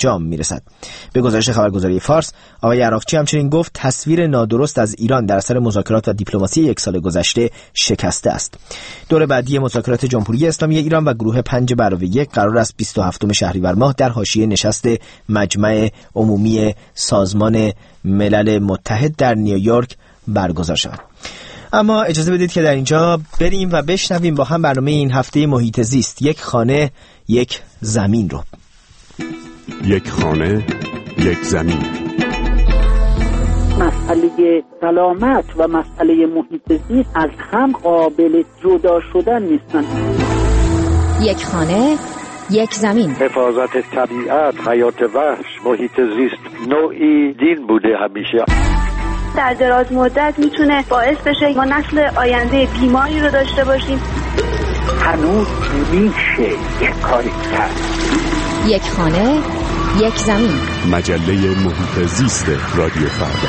انجام میرسد. به گزارش خبرگزاری فارس، آقای عراقچی همچنین گفت تصویر نادرست از ایران در اثر مذاکرات و دیپلماسی یک سال گذشته شکسته است. دور بعدی مذاکرات جمهوری اسلامی ایران و گروه 5+1 قرار است 27 شهریور ماه در حاشیه نشست مجمع عمومی سازمان ملل متحد در نیویورک برگزار شود. اما اجازه بدید که در اینجا بریم و بشنویم با هم برنامه این هفته محیط زیست، یک خانه یک زمین رو. یک خانه یک زمین. مسئله سلامت و مسئله محیط زیست از هم قابل جدا شدن نیستند. یک خانه یک زمین. حفاظت طبیعت، حیات وحش، محیط زیست نوعی دین بوده همیشه. در دراز مدت میتونه باعث بشه ما نسل آینده بیماری رو داشته باشیم. هنوز میشه یک کاری کرد. یک خانه یک زمین. مجله محیط زیست رادیو فردا.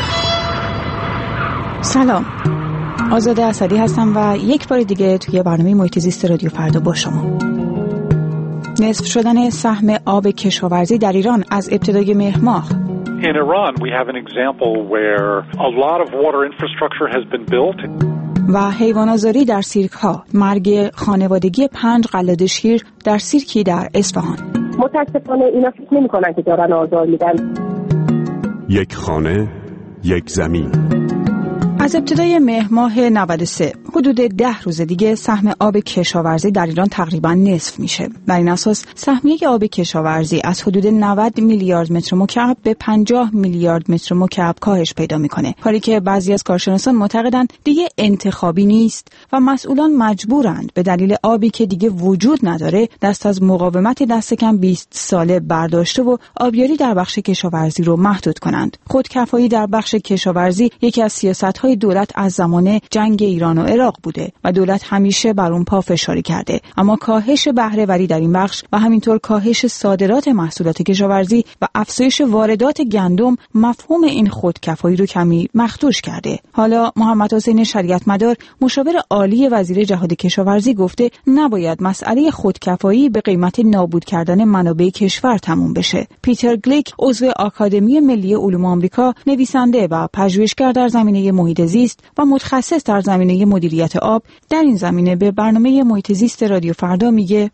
سلام، آزاده اسدی هستم و یک بار دیگه توی برنامه محیط زیست رادیو فردا با شما. نصف شدن سهم آب کشاورزی در ایران از ابتدای مهر ماه. In Iran, we have an example where a lot of water infrastructure has been built. و حیوان‌آزاری در سیرک‌ها، مرگ خانوادگی 5 قلاده شیر در سیرکی در اصفهان. متاسفانه اینا فکر نمی‌کنن که دارن آزار میدن. یک خانه یک زمین. از ابتدای مهر ماه 93 حدود 10 روز دیگه سهم آب کشاورزی در ایران تقریبا نصف میشه. بر این اساس سهمیه آب کشاورزی از حدود 90 میلیارد متر مکعب به 50 میلیارد متر مکعب کاهش پیدا میکنه. کاری که بعضی از کارشناسان معتقدند دیگه انتخابی نیست و مسئولان مجبورند به دلیل آبی که دیگه وجود نداره دست از مقاومت دست کم 20 ساله برداشته و آبیاری در بخش کشاورزی رو محدود کنند. خودکفایی در بخش کشاورزی یکی از سیاست‌های دولت از زمان جنگ ایران و عراق بوده و دولت همیشه بر اون پافشاری کرده، اما کاهش بهره‌وری در این بخش و همینطور کاهش صادرات محصولات کشاورزی و افزایش واردات گندم مفهوم این خودکفایی رو کمی مخدوش کرده. حالا محمد حسین شریعتمدار مشاور عالی وزیر جهاد کشاورزی گفته نباید مسئله خودکفایی به قیمت نابود کردن منابع کشور تموم بشه. پیتر گلیک عضو آکادمی ملی علوم آمریکا، نویسنده و پژوهشگر در زمینه محیط زیست و متخصص در زمینه مدیریت آب در این زمینه به برنامه محیط زیست رادیو فردا میگه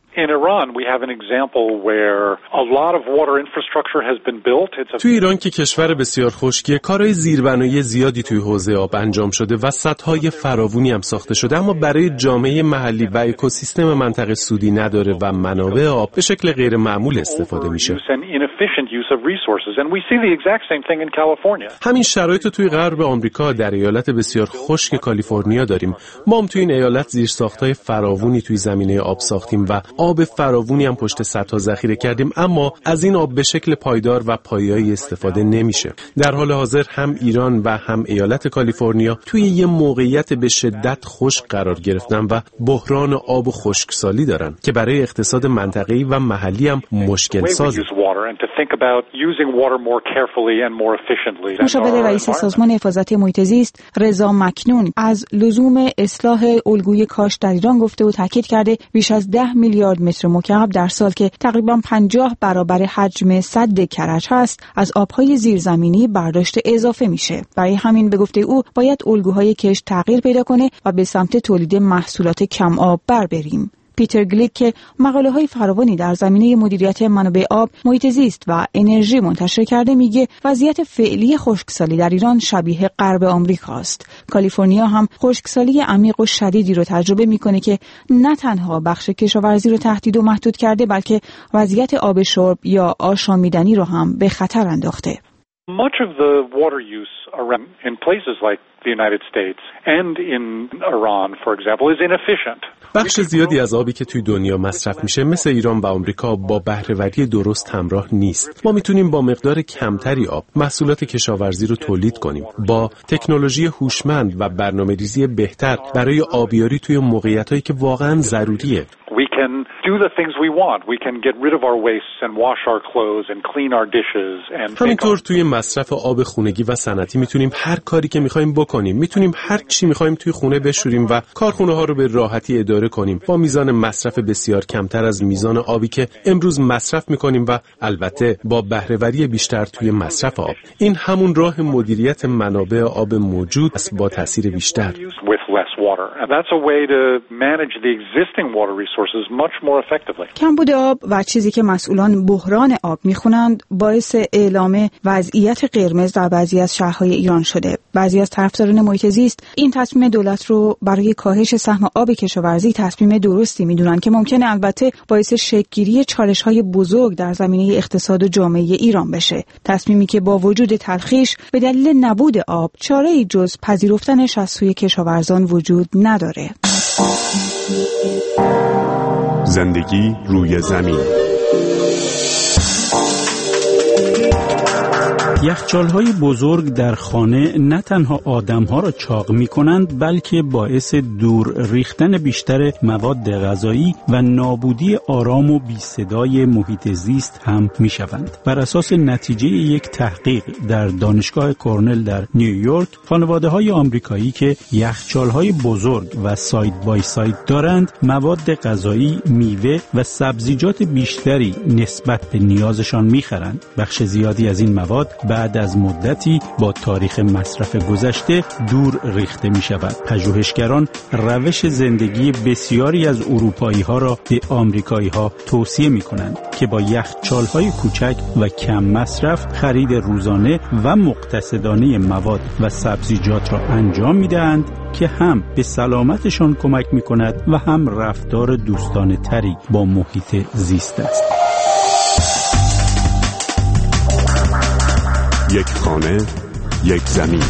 توی ایران که کشور بسیار خشکیه، کارهای زیربنایی زیادی توی حوزه آب انجام شده و سدهای فراوانی هم ساخته شده، اما برای جامعه محلی و اکوسیستم منطقه سودی نداره و منابع آب به شکل غیر معمول استفاده میشه. همین شرایط توی غرب آمریکا در ایالت بسیار خشک کالیفرنیا داریم. ما هم توی این ایالت زیرساخت‌های فراوانی توی زمینه آب ساختیم و آب فراوانی هم پشت سدها ذخیره کردیم، اما از این آب به شکل پایدار و پایه‌ای استفاده نمیشه. در حال حاضر هم ایران و هم ایالت کالیفرنیا توی یه موقعیت به شدت خشک قرار گرفتن و بحران آب و خشکسالی دارن که برای اقتصاد منطقه‌ای و محلی هم مشکل سازه. مشاور رئیس سازمان حفاظت محیط زیست رضا مکنون از لزوم اصلاح الگوی کاشت در ایران گفته و تاکید کرده بیش از 10 میلیارد متر مکعب در سال که تقریباً 50 برابر حجم سد کرج هست از آبهای زیرزمینی برداشت اضافه میشه. برای همین به گفته او باید الگوهای کشت تغییر پیدا کنه و به سمت تولید محصولات کم آب بریم. پیتر گلیک که مقاله‌های فراوانی در زمینه مدیریت منابع آب، محیط زیست و انرژی منتشر کرده میگه وضعیت فعلی خشکسالی در ایران شبیه غرب آمریکاست. کالیفرنیا هم خشکسالی عمیق و شدیدی رو تجربه میکنه که نه تنها بخش کشاورزی رو تهدید و محدود کرده بلکه وضعیت آب شرب یا آشامیدنی رو هم به خطر انداخته. Much of the water use around in places like the United States and in Iran, for example, is inefficient. بخش زیادی از آبی که توی دنیا مصرف میشه مثل ایران و آمریکا با بهره‌وری درست همراه نیست. ما میتونیم با مقدار کمتری آب محصولات کشاورزی رو تولید کنیم. با تکنولوژی هوشمند و برنامه‌ریزی بهتر برای آبیاری توی موقعیتایی که واقعاً ضروریه. We can do the things we want. We can get rid of our wastes and wash our clothes and clean our dishes and همینطور توی مصرف آب خونگی و صنعتی میتونیم هر کاری که میخوایم بکنیم. میتونیم هر چی میخوایم توی خونه بشوریم و کارخونه ها رو به راحتی اداره کنیم با میزان مصرف بسیار کمتر از میزان آبی که امروز مصرف میکنیم و البته با بهره‌وری بیشتر توی مصرف آب. این همون راه مدیریت منابع آب موجود است با تاثیر بیشتر. کمبود آب و چیزی که مسئولان بحران آب میخونند باعث اعلام وضعیت قرمز در بعضی از شهرهای ایران شده. بعضی از طرفداران محیط زیست این تصمیم دولت رو برای کاهش سهم آب کشاورزی تصمیم درستی میدونن که ممکنه البته باعث شکل‌گیری چالش‌های بزرگ در زمینه اقتصاد و جامعه ایران بشه. تصمیمی که با وجود تلخیش به دلیل نبود آب چاره‌ای جز پذیرفتنش از سوی کشاورزان وجود نداره. زندگی روی زمین. یخچال‌های بزرگ در خانه نه تنها آدم‌ها را چاق می‌کنند بلکه باعث دور ریختن بیشتر مواد غذایی و نابودی آرام و بی‌صدای محیط زیست هم می‌شوند. بر اساس نتیجه یک تحقیق در دانشگاه کرنل در نیویورک، خانواده‌های آمریکایی که یخچال‌های بزرگ و ساید بای ساید دارند، مواد غذایی، میوه و سبزیجات بیشتری نسبت به نیازشان می‌خرند. بخش زیادی از این مواد بعد از مدتی با تاریخ مصرف گذشته دور ریخته می شود. پژوهشگران روش زندگی بسیاری از اروپایی ها را به آمریکایی ها توصیه می کنند که با یخچال‌های کوچک و کم مصرف خرید روزانه و مقتصدانه مواد و سبزیجات را انجام می دهند که هم به سلامتشان کمک می کند و هم رفتار دوستانه تری با محیط زیست است. یک خانه، یک زمین.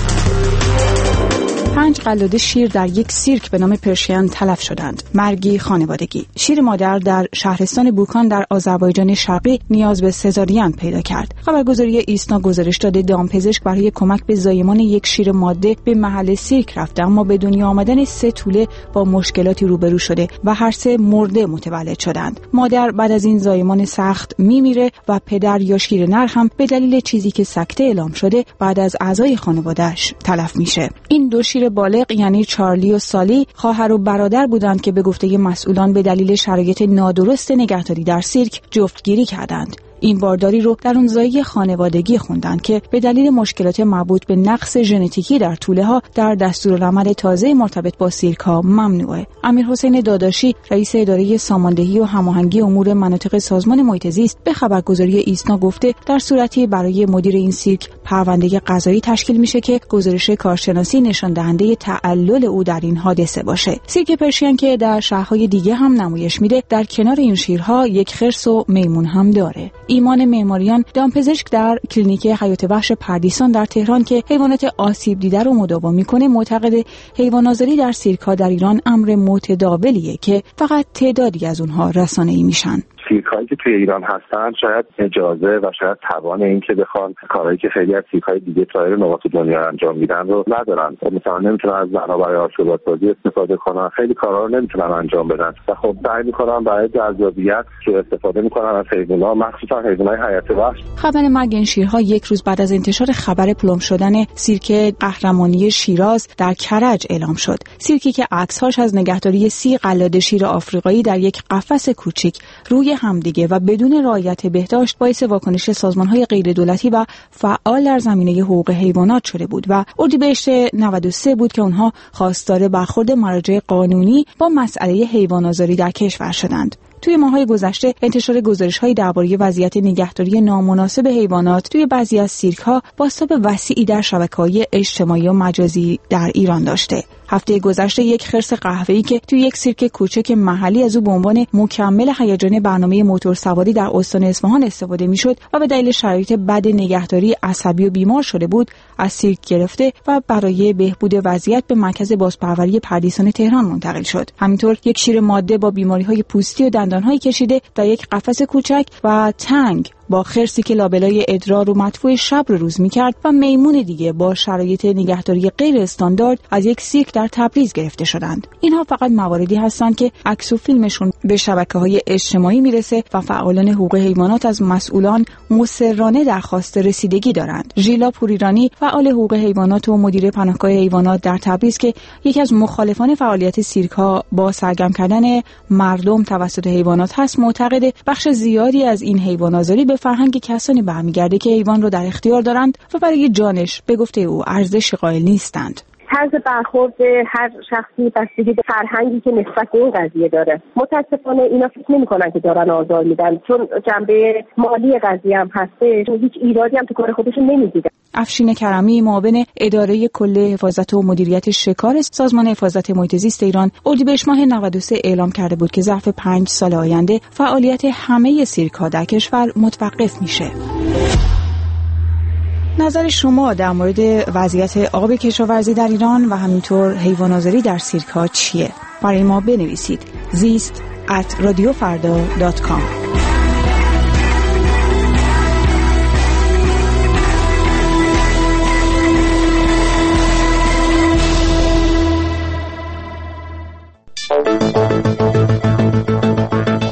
5 قلاده شیر در یک سیرک به نام پرشین تلف شدند. مرگی خانوادگی. شیر مادر در شهرستان بوکان در آذربایجان شرقی نیاز به سزارین پیدا کرد. خبرگزاری ایسنا گزارش داده دامپزشک برای کمک به زایمان یک شیر ماده به محل سیرک رفته، اما به دنیا آمدن 3 توله با مشکلاتی روبرو شده و هر 3 مرده متولد شدند. مادر بعد از این زایمان سخت میمیره و پدر یا شیر نر هم به دلیل چیزی که سکته اعلام شده بعد از اعضای خانواده‌اش تلف میشه. این دو شیر بالغ یعنی چارلی و سالی خواهر و برادر بودند که به گفته مسئولان به دلیل شرایط نادرست نگهداری در سیرک جفتگیری کردند. این بارداری رو در اونزایی خانوادگی خوندن که به دلیل مشکلات مربوط به نقص ژنتیکی در توله ها در دستورالعمل تازه مرتبط با سیرک ها ممنوعه. امیرحسین داداشی رئیس اداره ساماندهی و هماهنگی امور مناطق سازمان محیط زیست به خبرگزاری ایسنا گفته در صورتی برای مدیر این سیرک پرونده قضایی تشکیل میشه که گزارش کارشناسی نشان دهنده تعلل او در این حادثه باشه. سیرک پرشین که در شهرهای دیگه هم نمایش میده در کنار این شیرها یک خرس و میمون هم داره. ایمان معماریان دامپزشک در کلینیک حیات وحش پردیسان در تهران که حیوانات آسیب دیده رو مداوا میکنه معتقد حیوان‌آزاری در سیرک‌ها در ایران امر متداولیه که فقط تعدادی از اونها رسانه‌ای میشن. سیرک‌هایی که توی ایران هستن شاید اجازه و شاید توان این که بخوان کارهایی که خیلی از سیرک‌های دیگه سایر نقاط دنیا انجام میدن رو ندارن. مثلا نمیتونن از زنها برای آشوب‌سازی استفاده کنن، خیلی کارا رو نمیتونن انجام بدن و خب سعی میکنن برای جذابیت استفاده میکنن از حیوانات، مخصوصا حیوانات حیات وحش. خبر مرگ این شیرها یک روز بعد از انتشار خبر پلم شدن سیرک قهرمانی شیراز در کرج اعلام شد. سیرکی که عکس‌هاش از نگهداری 30 قلاده شیر آفریقایی در یک قفس کوچک روی همدیگه و بدون رعایت بهداشت باعث واکنش سازمان‌های غیردولتی و فعال در زمینه حقوق حیوانات شده بود و اردیبهشت 93 بود که اونها خواستار برخورد مراجع قانونی با مسئله حیوان‌آزاری در کشور شدند. توی ماه‌های گذشته انتشار گزارش‌های درباره وضعیت نگهداری نامناسب حیوانات توی بعضی از سیرک‌ها بازتاب وسیعی در شبکه‌های اجتماعی و مجازی در ایران داشته. هفته گذشته یک خرس قهوه‌ای که توی یک سیرک کوچک محلی از او به عنوان مکمل هیجان برنامه موتورسواری در استان اصفهان استفاده می‌شد و به دلیل شرایط بد نگهداری عصبی و بیمار شده بود، از سیرک گرفته و برای بهبود وضعیت به مرکز بازپروری پردیسان تهران منتقل شد. همینطور یک شیر ماده با بیماری‌های پوستی و دندان‌های کشیده در یک قفس کوچک و تنگ با خرسی که لابلای ادرار و مدفوع شب رو روز می‌کرد و میمون دیگه با شرایط نگهداری غیر استاندارد از یک سیرک در تبریز گرفته شدند. اینها فقط مواردی هستند که عکس و فیلمشون به شبکه‌های اجتماعی میرسه و فعالان حقوق حیوانات از مسئولان مصرانه درخواست رسیدگی دارند. ژیلا پوریرانی، فعال حقوق حیوانات و مدیر پناهگاه حیوانات در تبریز که یکی از مخالفان فعالیت سیرک‌ها با سرگرم کردن مردم توسط حیوانات هست، معتقد بخش زیادی از این حیوان‌آزاری به فرهنگ کسانی برمیگرده که حیوان رو در اختیار دارند و برای جانش به گفته او ارزش قائل نیستند. طرز برخورد هر شخصی بستگی به فرهنگی که نسبت به این قضیه داره. متاسفانه اینا فکر نمی‌کنن که دارن آزار میدن، چون جنبه مالی قضیه هم هسته، چون هیچ ایرادی هم تو کار خودشون نمی‌دیدن. افشین کرمی، معاون اداره کل حفاظت و مدیریت شکار سازمان حفاظت محیط زیست ایران، اردیبهشت ماه 93 اعلام کرده بود که ظرف 5 سال آینده فعالیت همه سیرک‌ها در کشور متوقف میشه. نظر شما در مورد وضعیت آب کشاورزی در ایران و همینطور حیوان‌آزاری در سیرک‌ها چیه؟ برای ما بنویسید زیست@radiofarda.com.